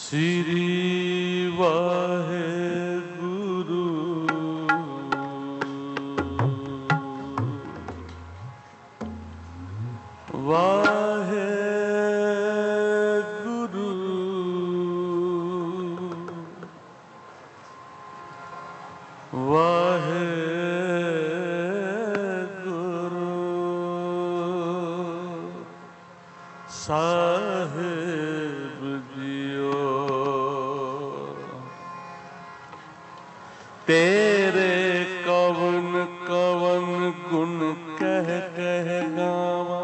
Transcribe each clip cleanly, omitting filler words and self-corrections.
श्री वाहे गुरु वाहे गुरु वाहे गुरु साहिब जियो तेरे कवन कवन गुण कह कह गावा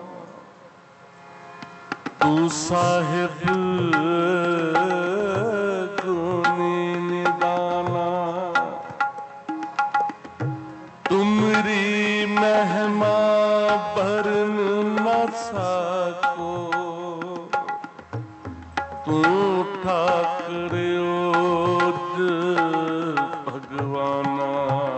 तू साहिब गुणी निदाना तुमरी महिमा भरन न सको तू ठाकर ओज भगवाना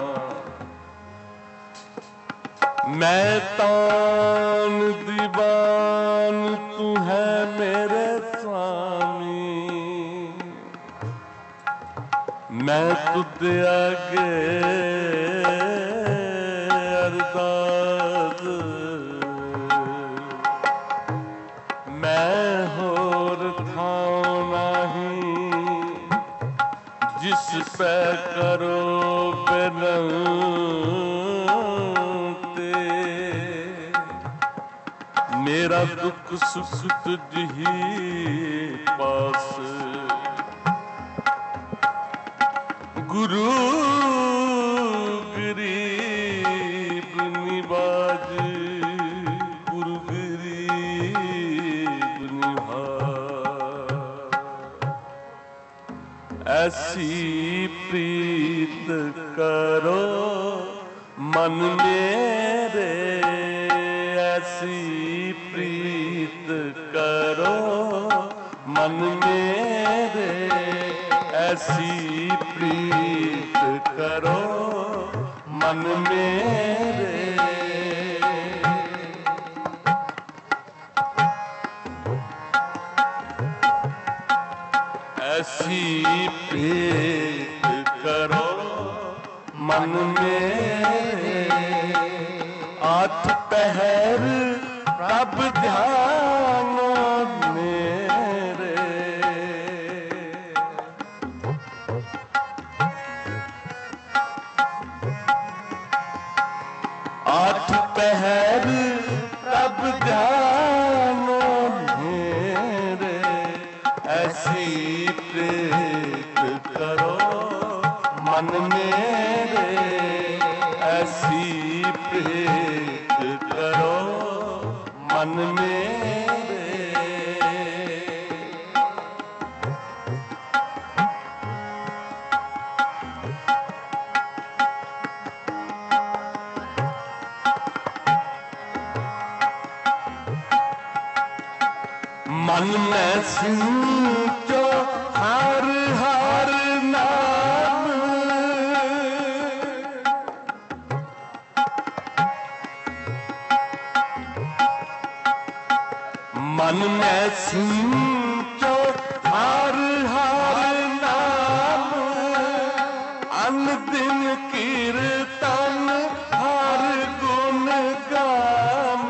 मैं तान दीवान तू है मेरे स्वामी मैं तुझ आगे अरदास मैं होर थां नहीं जिस पे करो बिनती मेरा दुख सुख तुझ ही पास गुरु गरीब निवाज गुरु गरीब निवाज ऐसी प्रीत करो मन मेरे ऐसी प्रीत करो मन मेरे ऐसी प्रीत करो मन मेरे ऐसी प्रीत करो मन मेरे आठ पहर प्रभ ध्यान मेरे आठ पहर प्रभ ध्यान मेरे ऐसी प्रीत करो मन मेरे ऐसी प्रीत करो मन मेरे मन में सिंचो हर हर नाम मन में सिंचो हर हर नाम अन दिन कीर्तन हर गुण गाम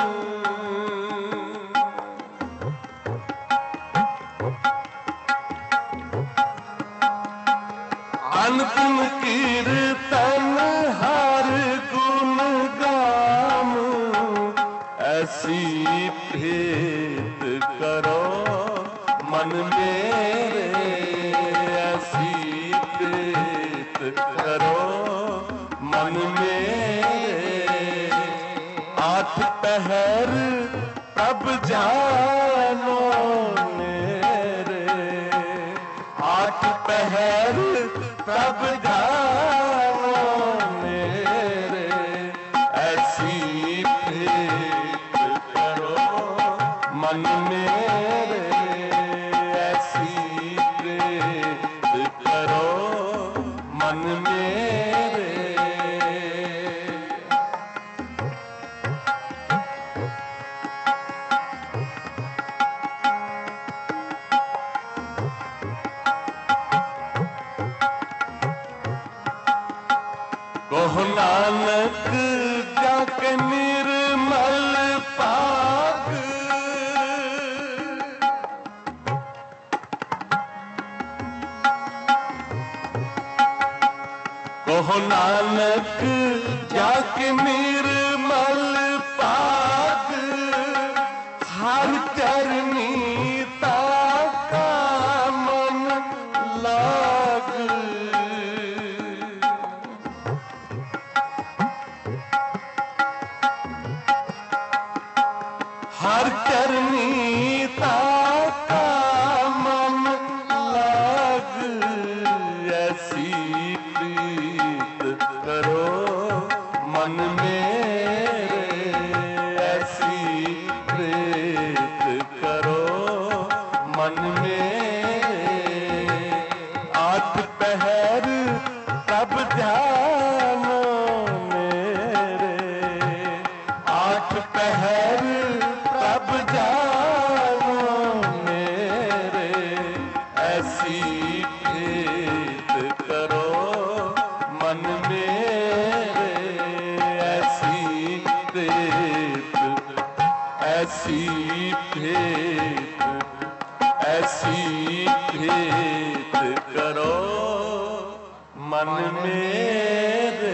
अनदिन कीर्तन हर गुण गाम ऐसी प्रीत करो मन मेरे ऐसी प्रीत करो मन मेरे आठ पहर प्रभ जानो मेरे आठ पहर प्रभ जानो मेरे ऐसी प्रीत करो मन मेरे ऐसी प्रीत करो मन मेरे कहो नानक जाके निर्मल पाग हर करनी ताका मन लाग। हर करनी ताका मन लाग ऐसी प्रीत करो मन मेरे ऐसी प्रीत करो मन मेरे। आठ पहर तब ध्यानो मेरे आठ पहर तब जानो मेरे ऐसी प्रीत करो मन मेरे ऐसी प्रीत ऐसी प्रीत ऐसी प्रीत करो मन मेरे।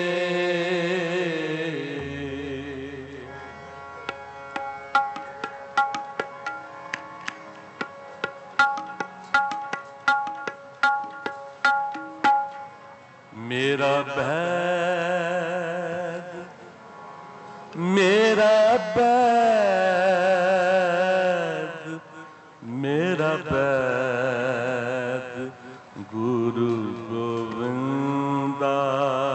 मेरा बैद मेरा बैद मेरा बैद गुरु गोविंदा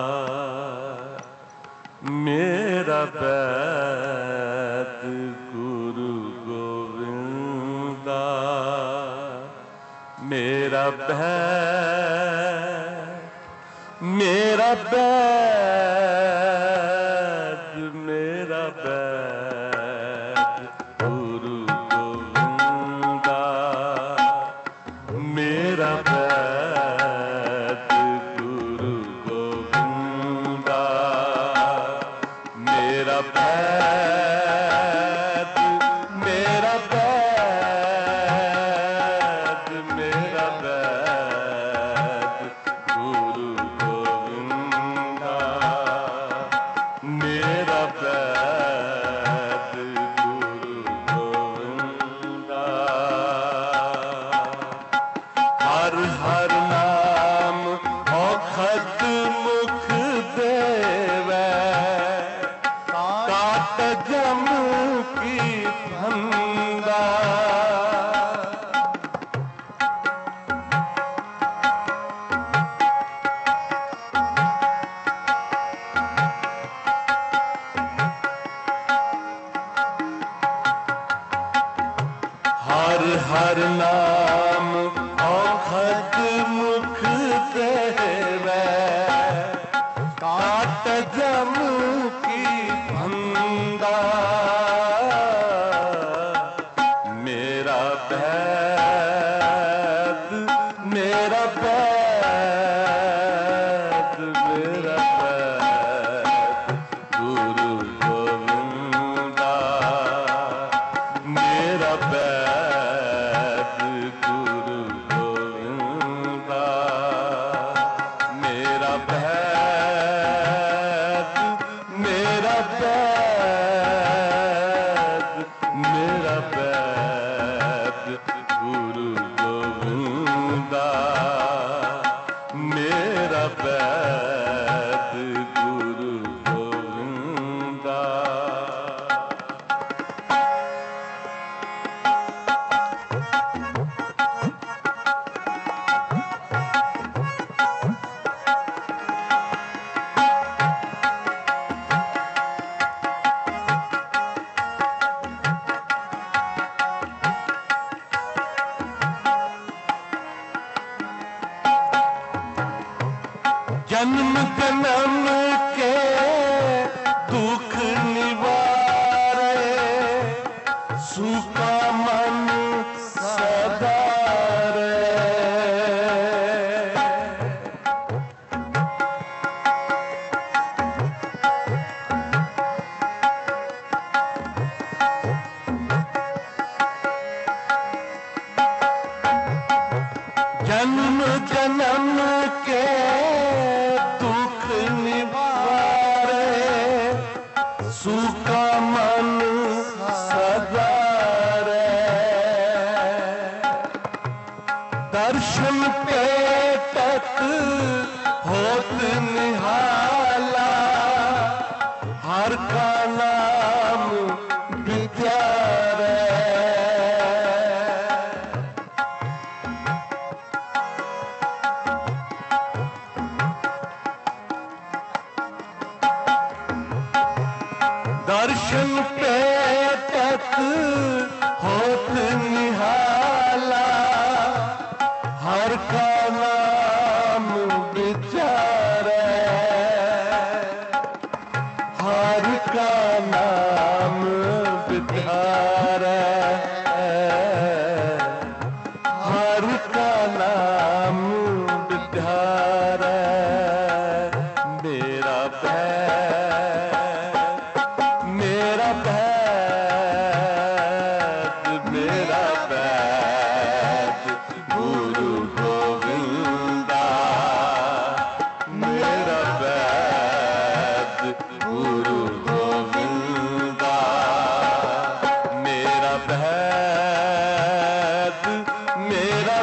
मेरा बैद गुरु गोविंदा मेरा बैद मेरा बैद मेरा बैद गुरु गोविंदा मेरा बैद गुरु गोविंदा मेरा बैद मेरा बैद मेरा बैद गुरु गोविंदा मेरा बैद गुरु गोविंदा। हर हर नाम औखद मुख देवै काट जम की फंदा। हर हर नाम औखद मुख देवै काट जम की फंदा। मेरा बैद मेरा बैद मेरा बैद गुरु गोविंदा मेरा बैद गुरु गोविंदा मेरा बैद मेरा बैद मेरा बैद गुरु गोविंदा मेरा बैद गुरु गोविंदा। जन्म जन्म के दुख निवारे सूखा मन सदा जन्म जन्म के दुख दर्शन पेटत होत निहाला, हर का नाम विचारे। दर्शन पेटत होत निहाला, हर का नाम विचारे, हर का नाम विचारे, हर का नाम विचारे। मेरा मेरा बैद गुरु गोविंदा, मेरा बैद गुरु गोविंदा, मेरा बैद, मेरा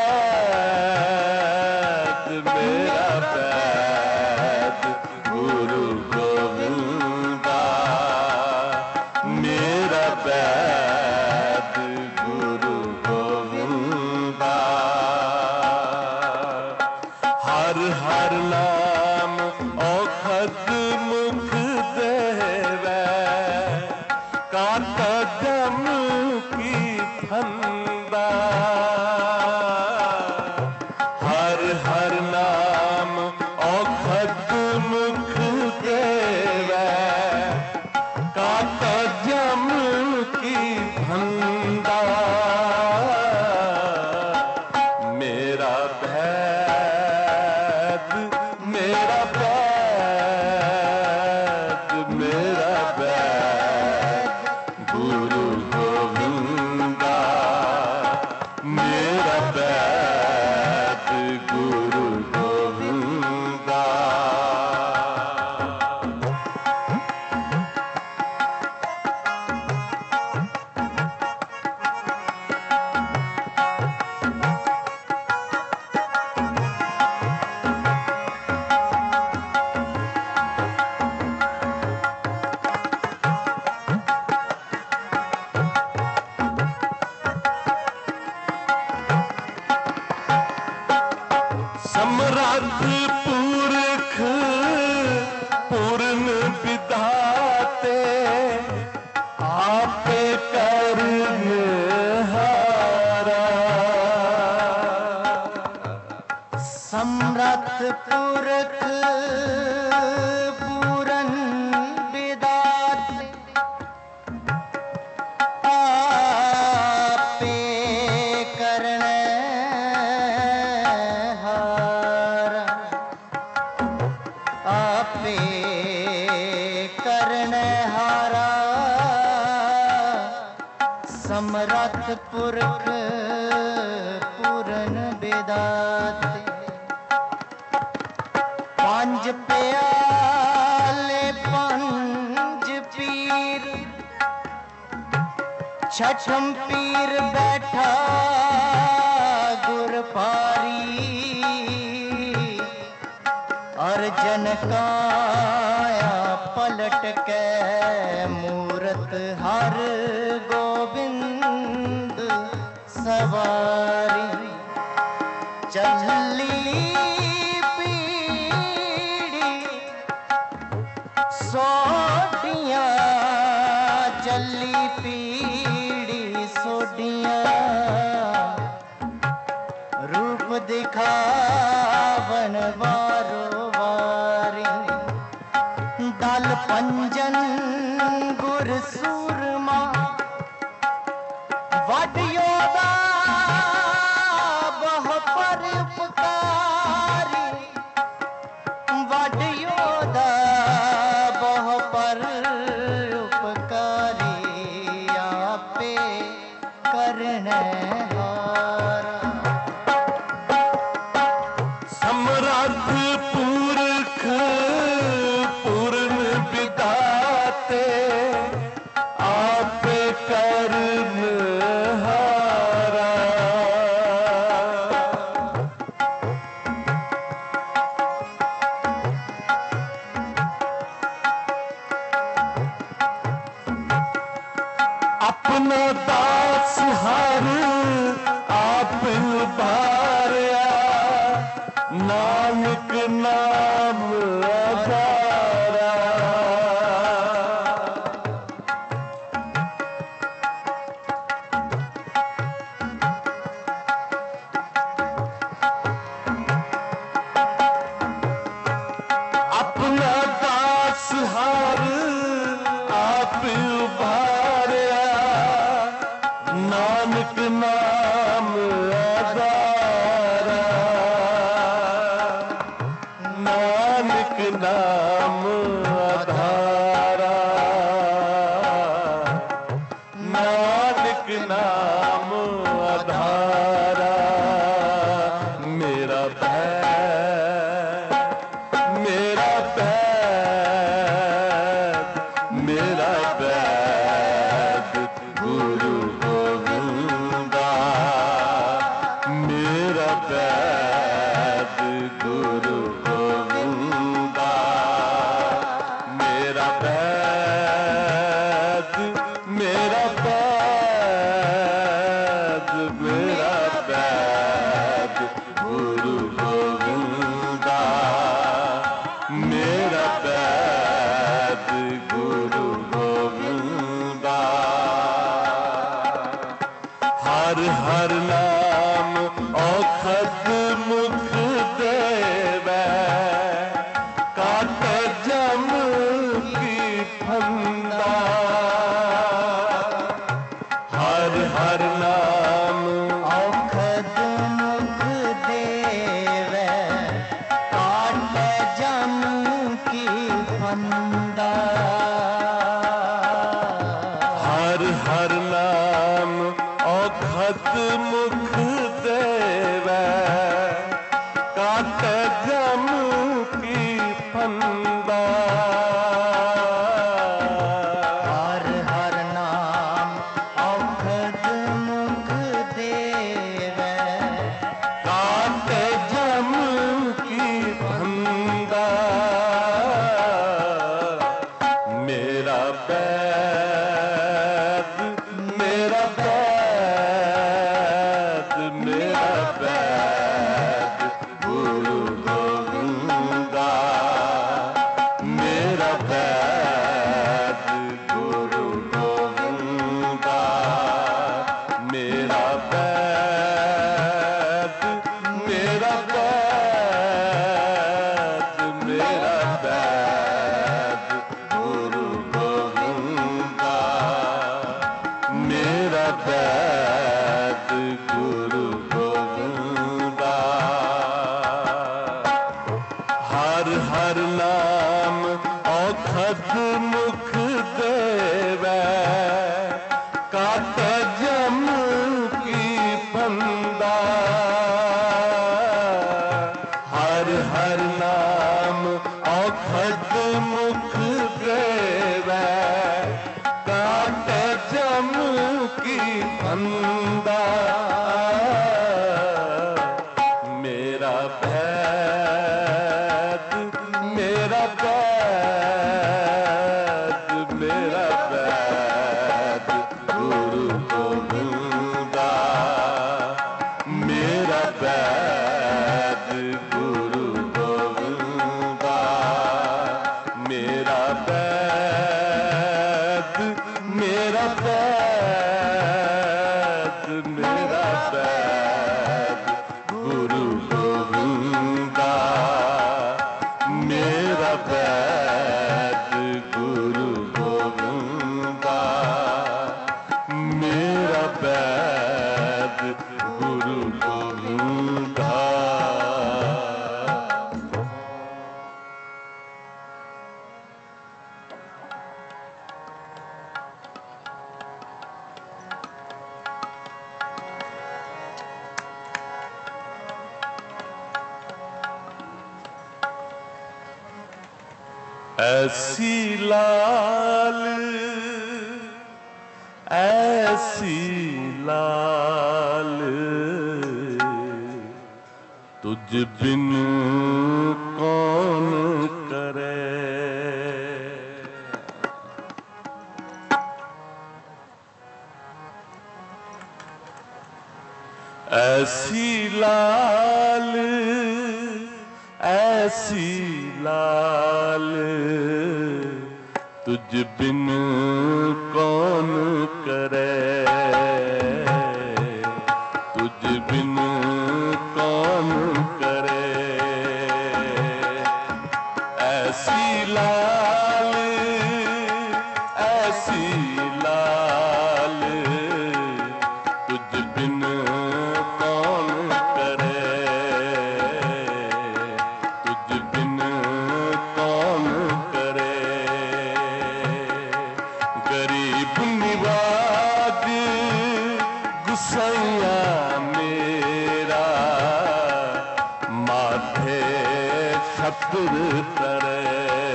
बैद, मेरा बैद गुरु गोविंदा, मेरा बैद गुरु गोविंदा। हर हर नाम औखद मुख देवे, काट जम की फंदा। हर हर नाम औखद मुख देवे, काट जम की फंदा। मेरा बैद, मेरा बैद, मेरा बैद गुरु गोविंदा, मेरा बैद गुरु गोविंदा। समर्थ पुरख पूर्ण विधाते, आपे करनहारा। समर्थ पुरख पूरन विधाते, आपे करनहारा, आपे करनहारा। समर्थ पुरख पूरन विधाते, पंज प्याले पंज पीर, छठम पीर बैठा गुर पारी। अर्जन काया पलट के मूरत, हर गोविंद सवारी। चली पीड़ी सोडियां, चली पीड़ी सोडियां, रूप दिखावन वारो वारी। दल पंजन गुर सूरमा, वड योदा बह पर उपकारी। वड योदा बह पर उपकारी, आपे करनहारा। समर्थ पुरख पूर्ण विधाते, अपना दास हर आप उबारिया, नानक नाम आधारा। अपना दास हर आप उबारिया, नानक नाम आधारा। नानक नाम आधारा, नानक नाम आधारा। मेरा बैद, मेरा बैद, मेरा बैद गुरु गोविंदा। मेरा बैद गुरु गोविंदा। मेरा बैद, मेरा बैद, मेरा बैद गुरु गोविंदा। मेरा बैद गुरु गोविंदा। हर हर नाम औखद मुख देवै, काट जम की फंदा। हर हर नाम औखद मुख देवै, काट जम की फंदा। हर हर नाम औखद मुख देवै, काट जम की फंदा। हर हर नाम औखद मुख देवै, काट जम की फंदा। मेरा बैद, मेरा बैद, मेरा बैद गुरु गोविंदा। मेरा बैद गुरु गोविंदा। मेरा बैद, मेरा बैद, मेरा बैद गुरु गोविंदा। मेरा बैद गुरु गोविंदा। हर हर नाम औखद मुख देवै, काट जम की फंदा। हर हर नाम औखद मुख देवै, काट जम की फंदा। मेरा बैद, मेरा बैद, मेरा बैद गुरु गोविंदा। मेरा बैद गुरु गोविंदा। मेरा बैद, मेरा बैद, मेरा बैद गुरु गोविंदा। मेरा बैद गुरु गोविंदा। मेरा बैद गुरु गोविंदा। ऐसी लाल, ऐसी लाल, तुझ बिन कौन करे। ऐसी लाल ऐसी लाल तुझ बिन कौन करे, तुझ बिन कौन करे। ऐसी लाल ऐसी लाल तुझ बिन कौन करे, तुझ बिन कौन करे। गरीब निवाज गुसैया मेरा माथे छत्र तरे,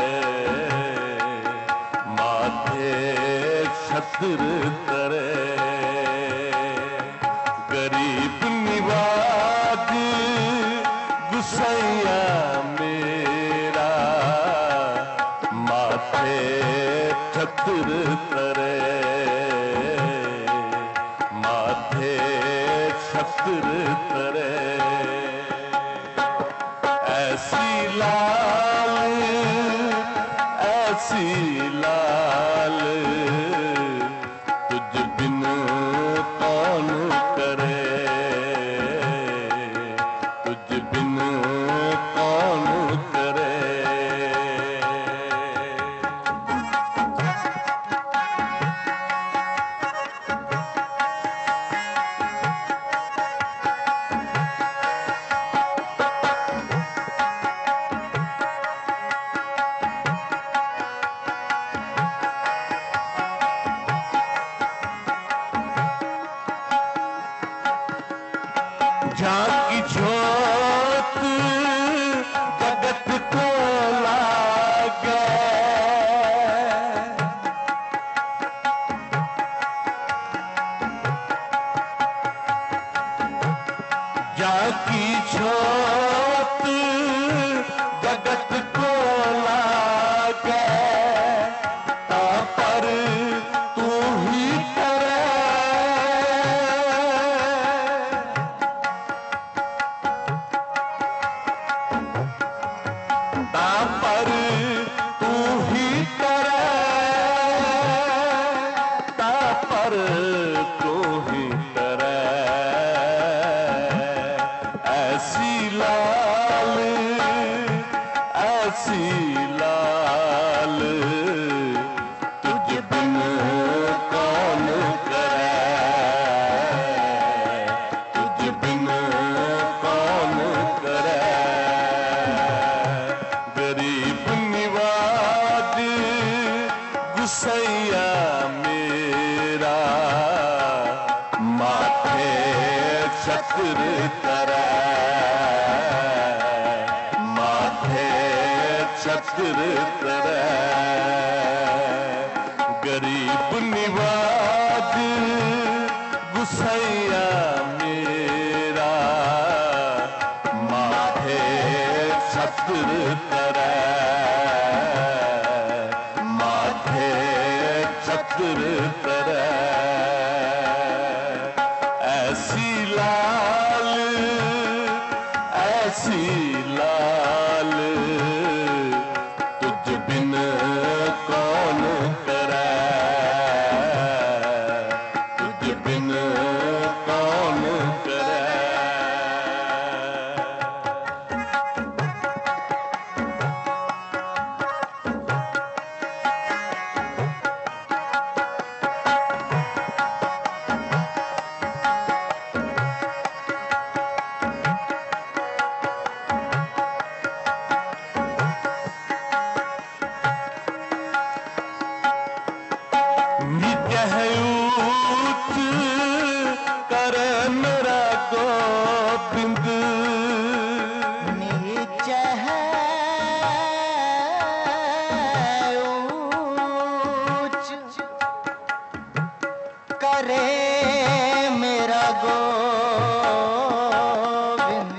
माथे छत्र तरे। गरीब निवाज गुसैया मेरा माथे छत्र तरे, माथे छत्र तरे। ऐसी लाल ऐसी लाल तुझ बिन कौन करे, तुझ बिन कौन करे। झांकी झोंक जगत को लागे, झांकी झोंक जगत को लागे। ता पर तू ही करे, पर तू ही करे, ता पर तू ही करे। ऐसी लाल ऐसी लाल तुझ बिन कौन करे, तुझ बिन कौन करे। गरीब निवाज गुसैया मेरा माथे छत्र तरे, माथे छत्र तरे। गरीब निवाज गुसैया मेरा माथे छत्र तरे, माथे छत्र तरे। ऐसी लाल ऐसी लाल तुझ बिन कौन करे, तुझ बिन कौन करे। नित्य है ऊंच कर मेरा गोविंद, नीच है ऊंच करे मेरा गोविंद।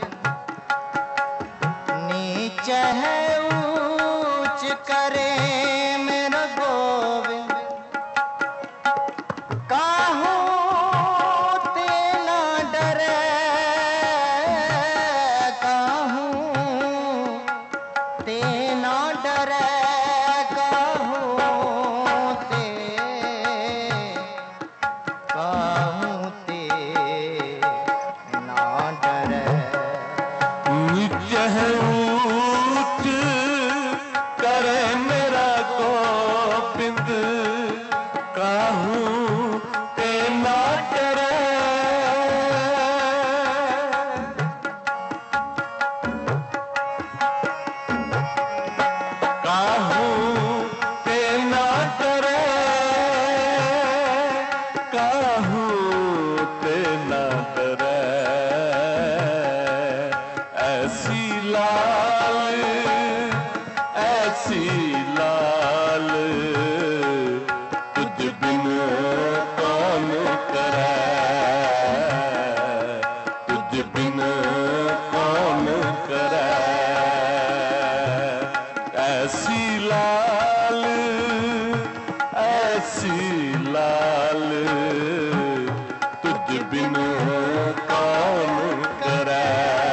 नीच है ऊंच करे मेरा गोविंद। काहू ते न डरे काहू ते ना डरे। नीच है ऊंच करे मेरा गोबिंद, काहू ते ना डरे। काहू ते ना डरे, काहू ते ना डरे। ऐसी लाल, ऐसी लाल तुझ बिन कौन करे, तुझ बिन कौन करे। ऐसी लाल, ऐसी लाल तुझ बिन कौन करे,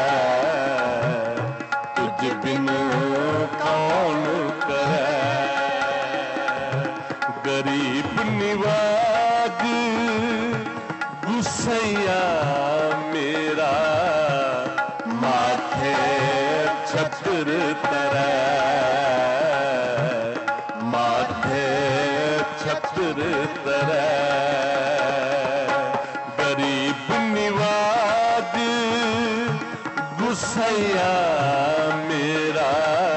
तुझ बिन कौन करे। गरीब निवाज गुस्सैया मेरा, माथे छत्र तरे, माथे छत्र तरे। गरीब निवाज गुस्सैया मेरा,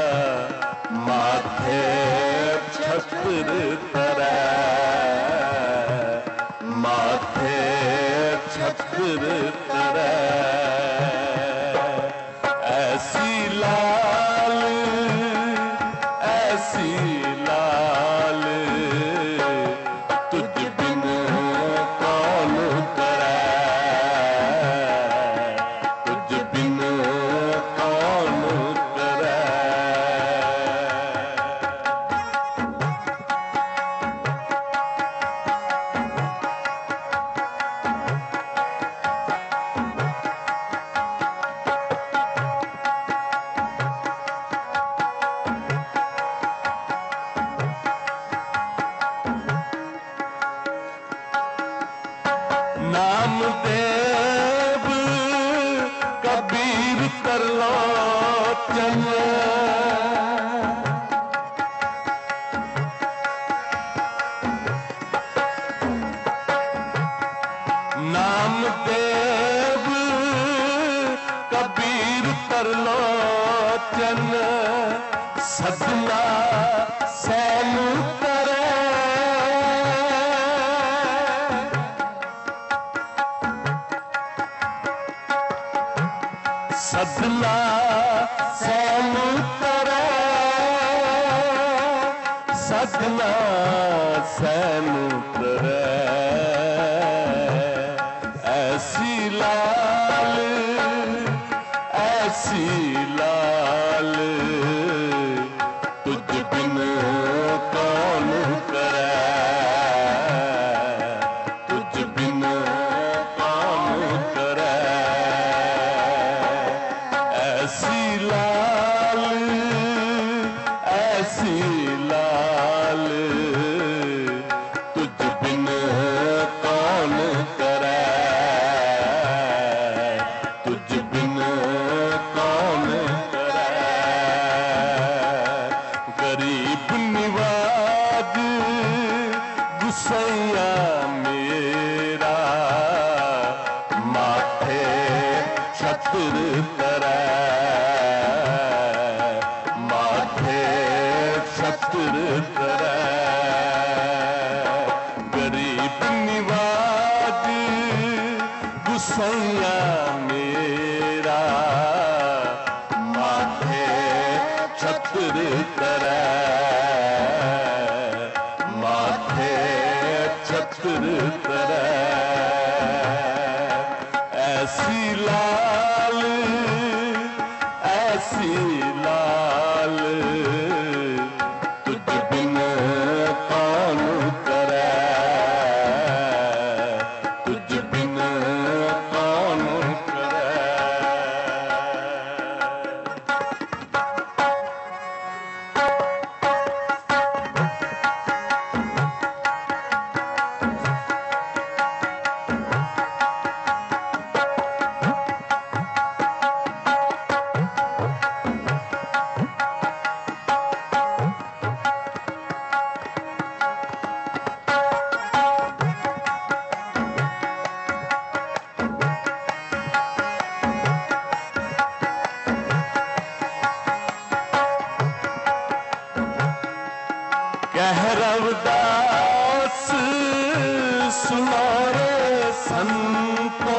माथे छत्र तरे, माथे छत्र तरे। ऐसी लाल, ऐसी लाल तुझ बिन कौन करे, तुझ बिन कौन करे। नामदेव कबीर तरलोचन, नामदेव कबीर तरलोचन, सजना सैन करे। सजना सैन करे, सजना सैन करे। ऐसी लाल, ऐसी लाल तुझ बिन कौन करे, तुझ बिन कौन करे। ऐसी लाल, ऐसी लाल तुझ बिन कौन करे, तुझ बिन कौन करे। गरीब निवाज गुस्सैया मेरा, माथे छत्र तरे, माथे छत्र तरे। गरीब निवाज गुस्सैया मेरा, माथे छत्र तरे, माथे छत्र तरे। ऐसी लाल, ऐसी लाल तुझ बिन कौन करे, तुझ बिन कौन करे। संतो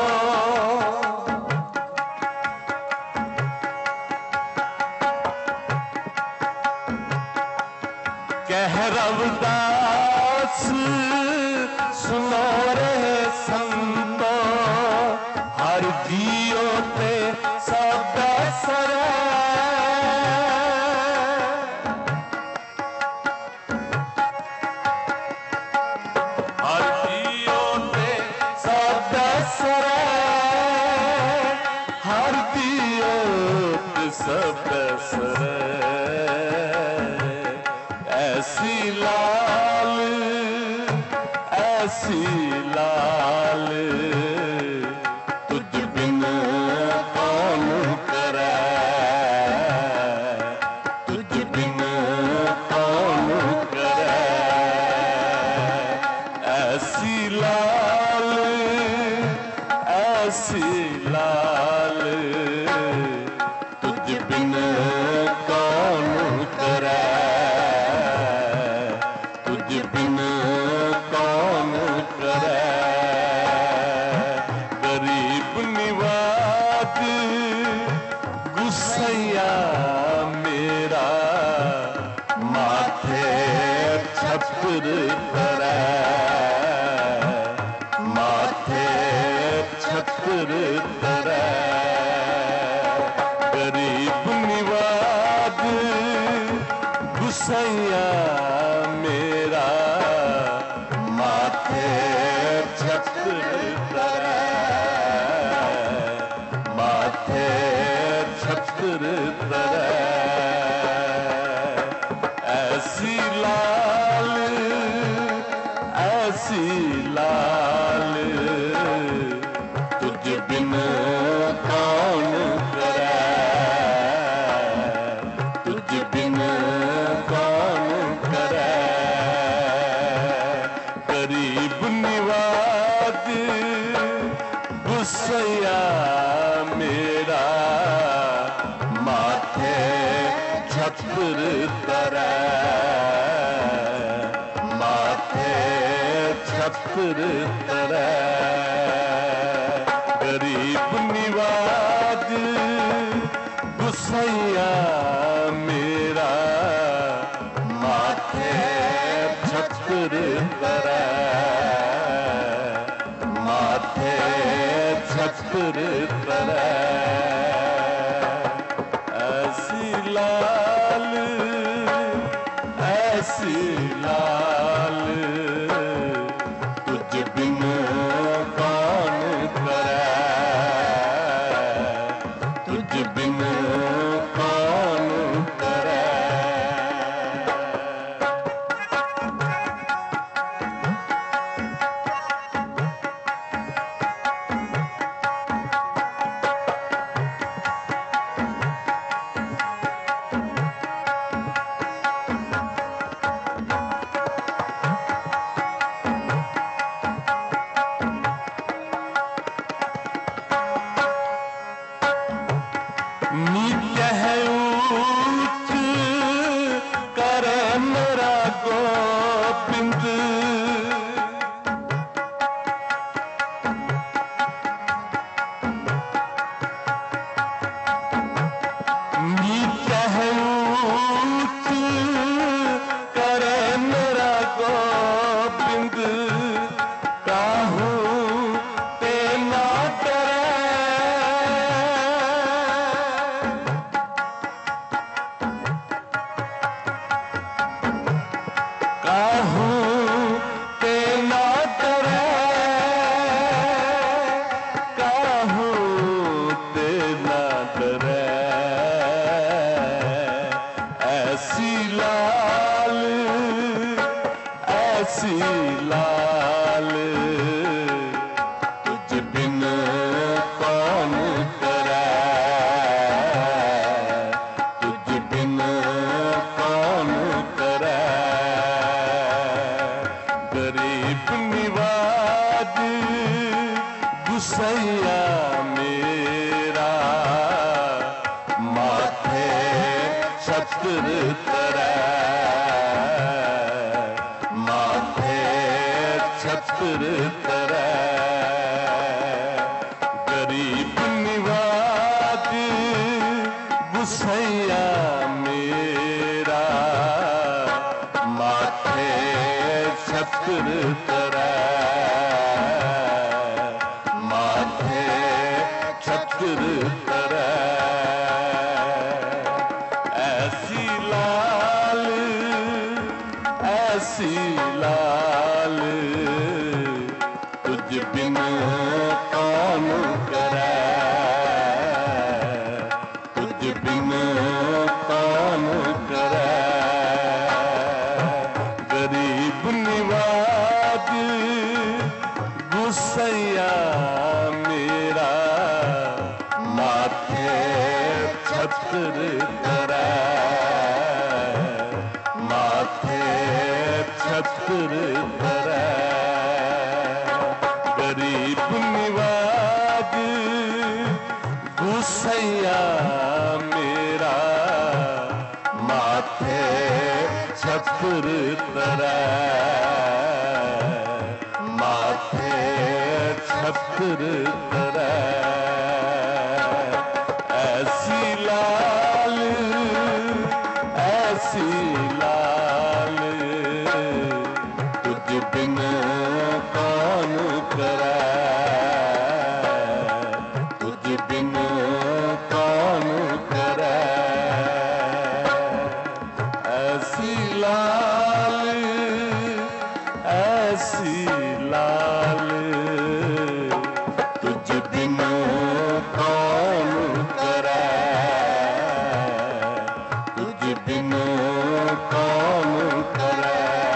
कह रविदास सुनो रे संतो हर जियो ते सब सर हर जियो ते सब सर हर जियो ते सब सर ऐसी लाल तुझ बिन कौन करे तुझ बिन कौन करे ऐसी लाल तुझ बिन कौन करे तुझ बिन कौन करे गरीब निवाज गुस्सैया मेरा माथे छत्र करे माथे छत्र करे गरीब निवाज गुस्सैया मेरा माथे छत्र करे माथे छत्र करे ऐसी लाल तुझ बिन कौन करे तुझ बिन कौन करे गरीब निवाज गुस्सैया मेरा माथे छत्र करे माथे छत्र करे गरीब निवाज गुस्सैया मेरा माथे छत्र करे माथे छत्र करे ऐसी लाल तुझ बिन कौन करे तुझ बिन कौन करे नित्य है ऊंच करे मेरा गोविंद नित्य है ऊंच करे मेरा गोविंद काहू ते ना ऐसी लाल तुझ बिन कौन करे तुझ बिन कौन करे गरीब निवाज गुस्सैया मेरा माथे छत्र करे छत्र करे बिन कौन करे, तुझ बिन कौन करे। गरीब निवाज गुस्सैया मेरा, माथे छत्र करे, माथे छत्र करे। गरीब निवाज गुस्सैया मेरा, माथे छत्र करे, माथे छत्र करे। ऐसी लाल, ऐसी लाल, तुझ बिन कौन करे, तुझ बिन कौन करे। ऐसी लाल, ऐसी लाल, तुझ बिन कौन करे, तुझ बिन कौन करे,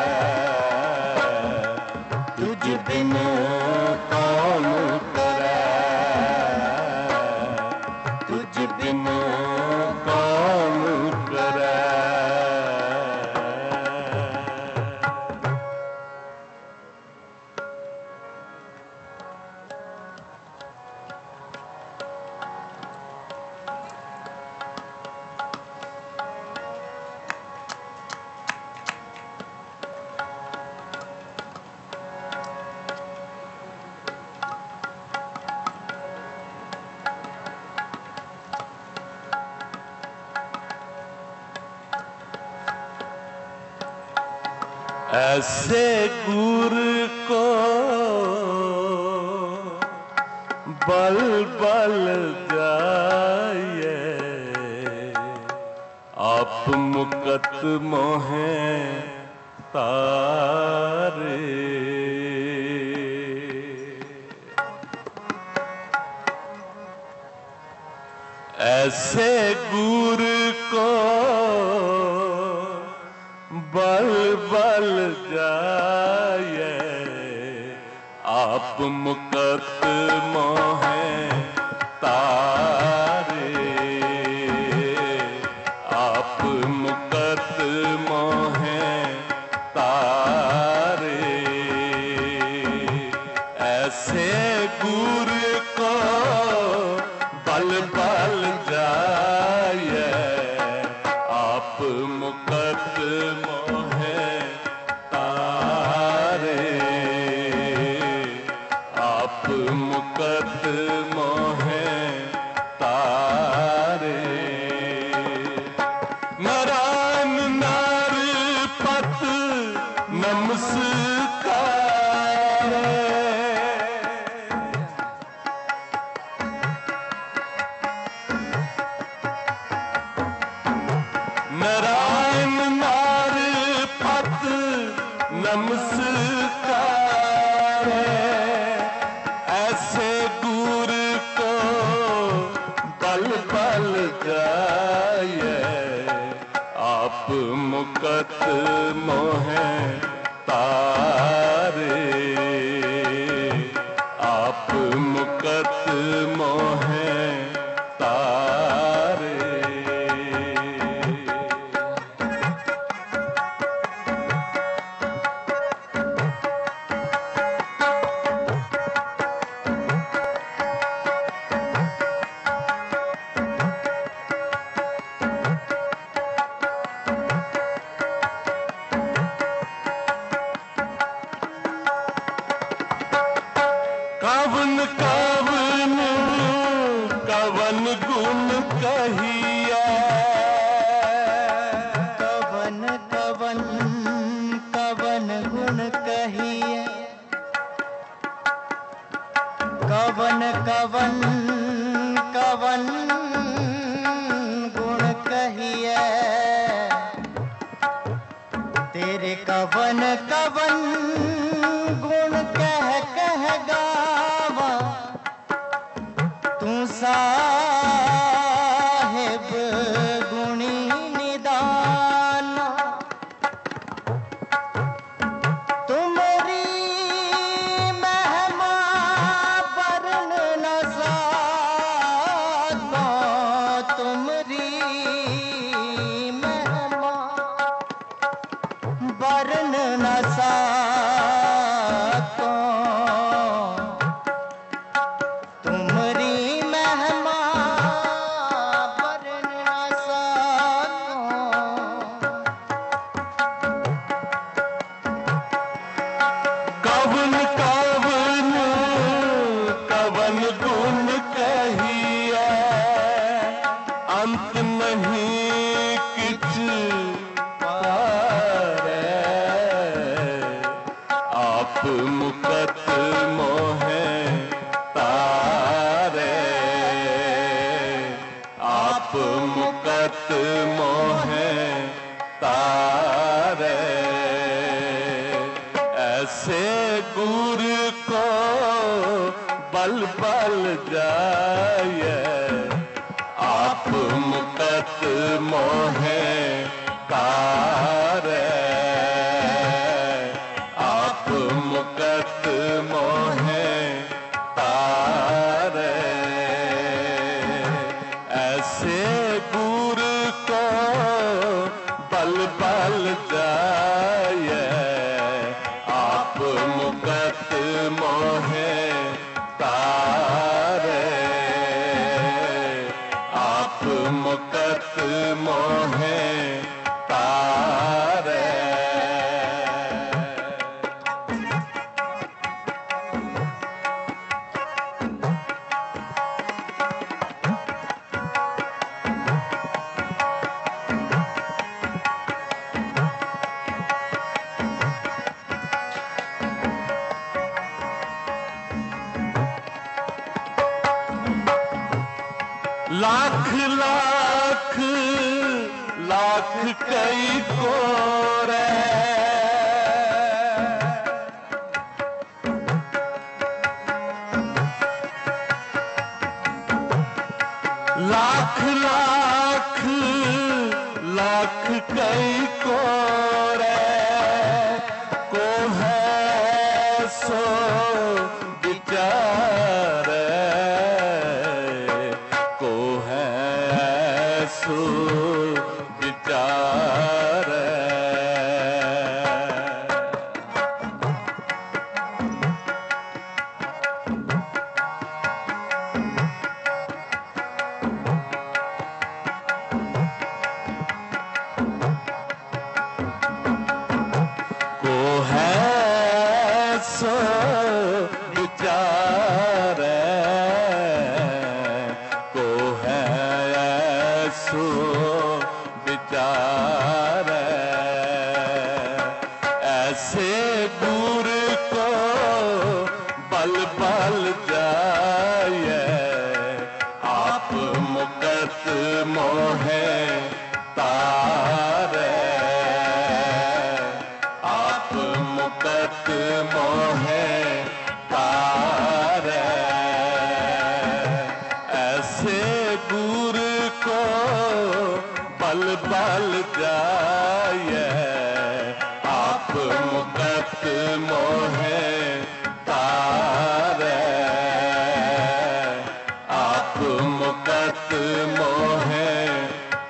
तुझ बिन कौन करे, तुझ बिन कौन करे। ऐसे गुर को बल बल जाए, आप मुकत मोहे तारे। ऐसे गुर को बल बल जाए, आप मुकत मोहे तारे, आप मुकत मोहे तारे। ऐसे गुर को बल बल जाए, आप मुकत मोहे तारे, आप मुकत मोहे तारे। नारायण नार पत नमस्कार, नारायण नार पत नमस्कार। ऐसे गुर को बल बल जाए, आप मुकत मोहे तारे, आप मुकत मोहे तारे। कवन कवन कवन गुण कहिए, कवन कवन कवन गुण कहिए, कवन कवन कवन गुण कहिए। तेरे कवन कवन गुण कह कह गा साहेब गुणी निदाना, तुमरी महिमा वर्ण न साको, तुमरी महिमा वर्ण न साको, तुमरी महिमा वर्ण न साको। कवन कवन कवन गुण कहिए, अंत नहीं किछ पारै। आप मुकत मोहे तारे, आप मुकत मोहे तारे। ऐसे गुरु को बल बल जाए, आप मुकत मोहे तारे, आप मुकत मोहे तारे। ऐसे गुरु को बल बल जाए, आप मुकत मोहे तारे, आप मुकत मोहे तारे। लाख लाख लाख कई कोरे, लाख लाख लाख कई कोरे। को है सो विचारे, को है सो विचारे। को है सो विचारे, को है सो विचारे। ऐसे गुरु को बल बल जाए, आप मुकत मोहे तारे, आप मुकत मोहे तारे। ऐसे गुरु को बल बल जाए, आप मुकत मोहे तारे, आप मुकत मोहे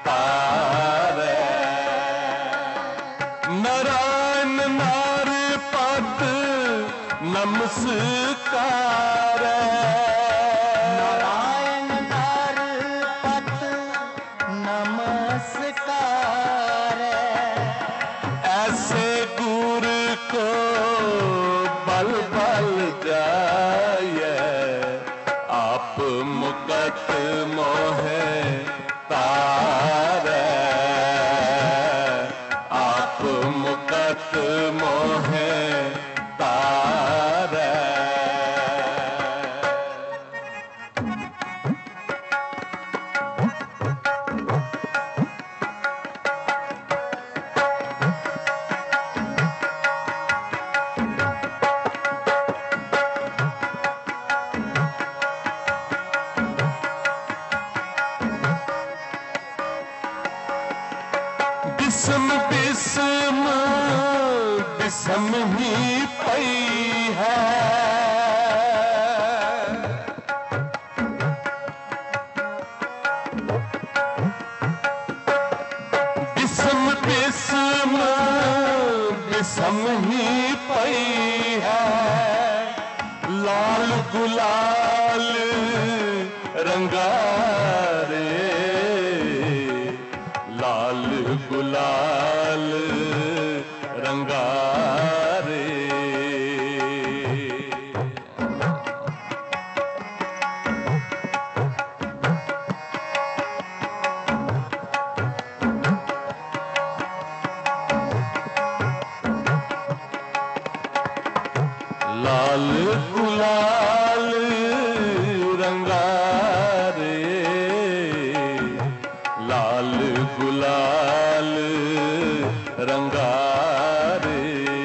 बिसम ही पई है। बिसम बिसम बिसम ही पई है। लाल गुलाल रंगारे, लाल गुलाल रंगारे। लाल गुलाल रंगारे, लाल गुलाल रंगारे।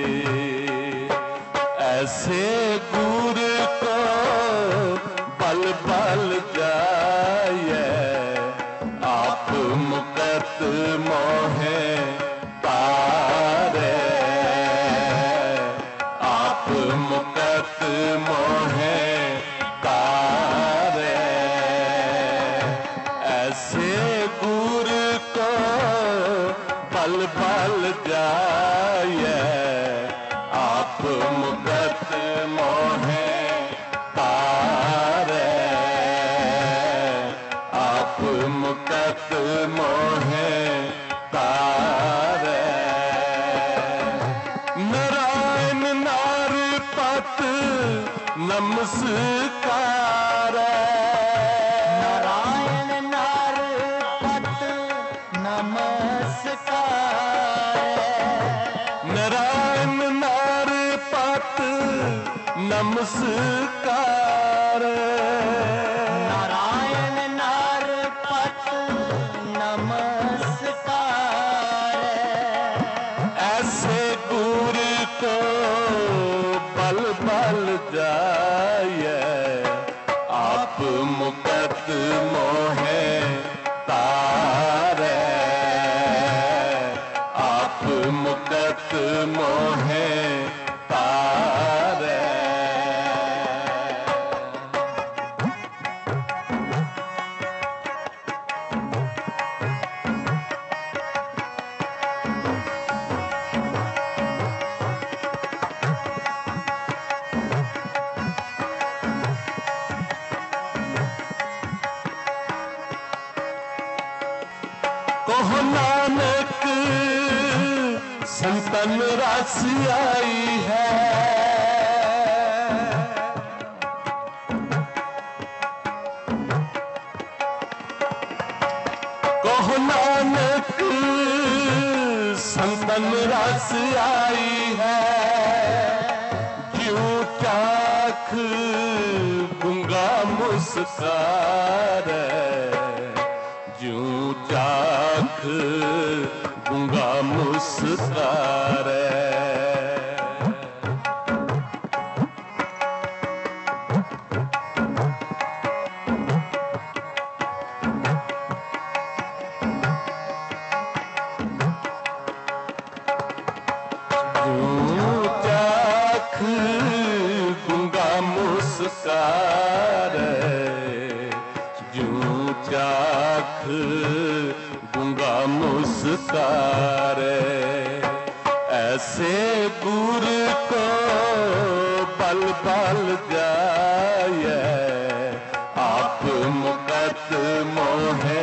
ऐसे गुर को बल बल जाए, आप मुकत मोहे तारे, आप मुकत मोहे तारे। ऐसे गुर को बल बल जाए, आप मुकत मोहे तारे, आप मुकत मोहे तारे। नारायण नार पत नमस्कार, नारायण नार पत नमस्कार। नारायण नार पत नमस्कार। नारायण नार पत नमस्कार। ऐसे गुर को बल बल जाए, आप मुकत मोहे तारे, आप मुकत मोहे तारे। कहो नानक संतन रस आई है। कहो नानक संतन रस आई है। ज्यों चाख गूंगा मुस्कारे, ज्यों चाख गूंगा मुस्कारे। ज्यों चाख गूंगा मुस्कारे, ज्यों चाख गूंगा मुस्कारे। ऐसे गुर को बल बल जाए, आप मुकत मोहे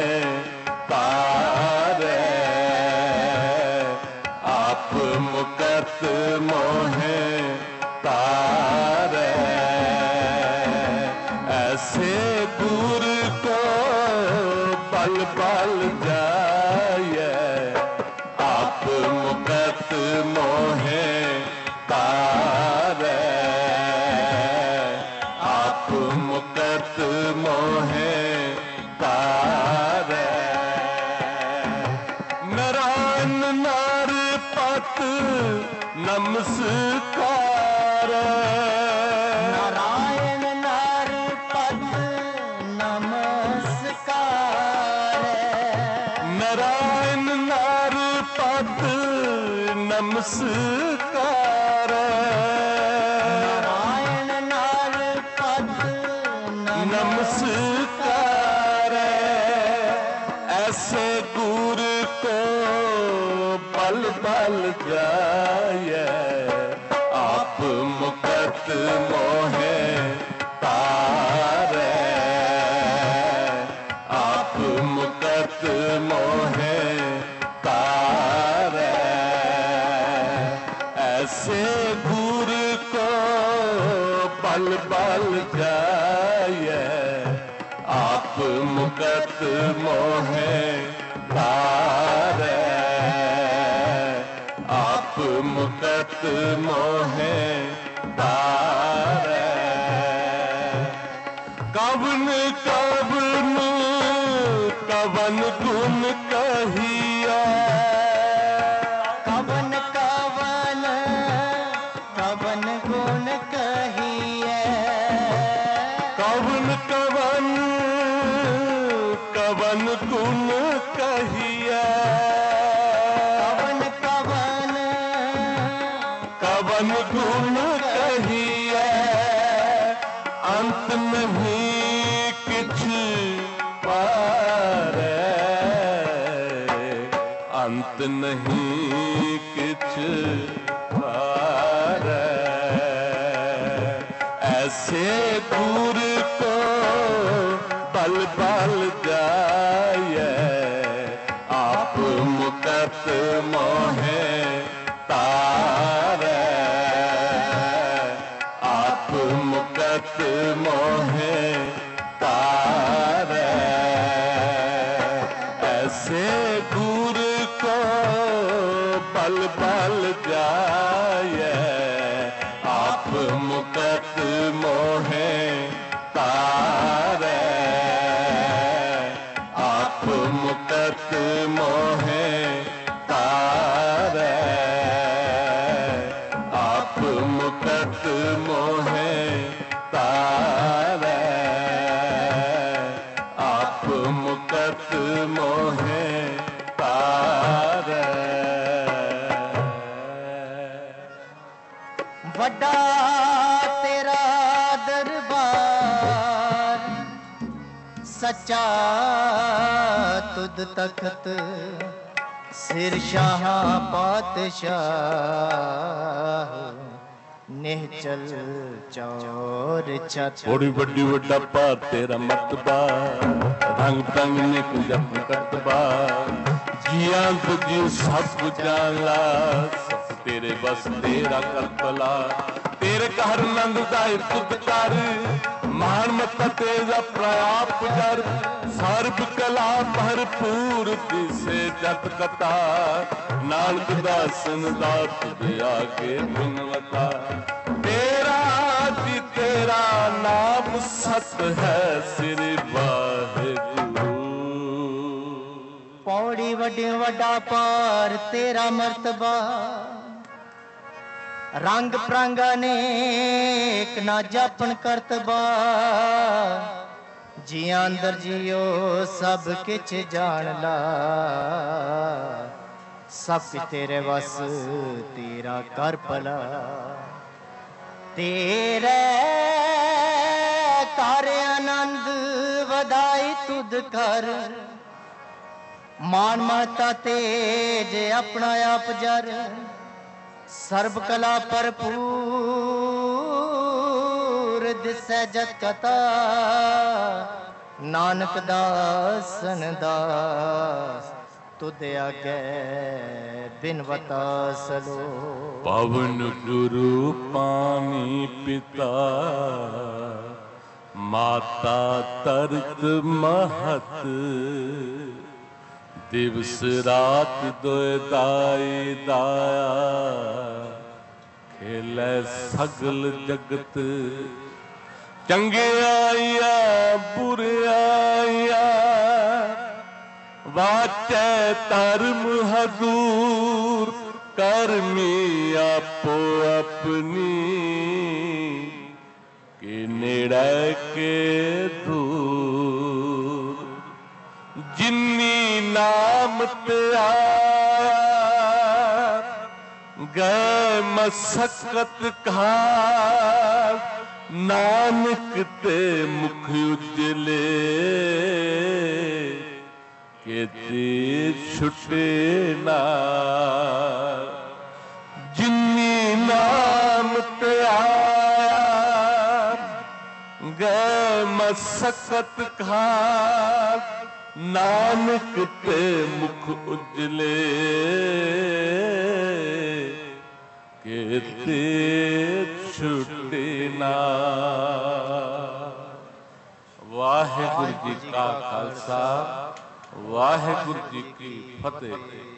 तारे, आप मुकत मोहे तारे। ऐसे गुर को बल बल जाए, आप मुकत मोहे तारे, आप मुकत मोहे तारे। नारायण नार पत नमस्कार, नारायण नार पत नमस्कार। नारायण नार पत नमस्कार। नमस्कार। ऐसे गुरु को बल बल जाए, आप मुकत मोहे तारे, आप मुकत मोहे तारे। ऐसे गुरु को बल बल जाए, आप मुकत मोहे तारे, आप मुकत मोहे तारे। कवन कवन कवन गुण कहिया, कवन कवन कवन गुण कहिए, कवन कवन कवन गुण कहिया, कवन कवन कवन गुण कहिया। अंत नहीं किछ पारे, अंत नहीं किछ पारे। ऐसे गुरु को बल बल जाए, आप मुकत मोहे तारे, आप मुकत मोहे तारे। ऐसे गुरु को बल बल जाए, आप मुकत मोहे तारे, आप मुकत मोहे तारे, आप मुकत मोहे तारे, आप मुकत मोहे तारे। वड्डा तेरा दरबार, सच्चा तुद तख्त, सिर शाह पातशाह, निहचल चौर छत। बड़ी बड़ी वड्डा पार तेरा मतबा, रंग रंग ने जप करतबा। जिया तुझी सब जाला, सब तेरे बस तेरा करतला। तेरे कहर नंद दाई तुद कर, मान मता तेजा प्रयाप कर। सर्ब कला भरपूर दिसे जत कथा, नानक दासन दात दे आगे गुणवता। तेरा जी तेरा नाम सत है, श्री वाहिगुरु। पौड़ी वड्डे वड्डा पार तेरा मर्तबा, रंग प्रांगा नेक ना जापन करतबा। जिया अंदर जियो सब किछ जान ला, सब किछ तेरे बस तेरा कर भला। तेरे कर आनंद वधाई तुद कर, मान ममता तेज अपना आप जर। सर्ब कला भरपूर दिसै जत कथा, नानक दासन दास तुद आगे बिनवता सलो। पवन गुरु पानी पिता, माता तरत महत। दिवस रात दोए दाई दाया, खेलै सगल जगत। चंगे आइया बुरे आइया, वाचै धर्म हजूर। करमी आपो अपनी, के नेड़े के दूर। जिन्नी नाम ते आया, गए मसकत खास। नानक ते मुख उजले केते छुटे ना जिन्नी नाम ते आया गए मसकत खाक नानक ते मुख उजले केते छुटे ना। वाहिगुरु जी का खालसा वाहिगुरु जी की फतेह।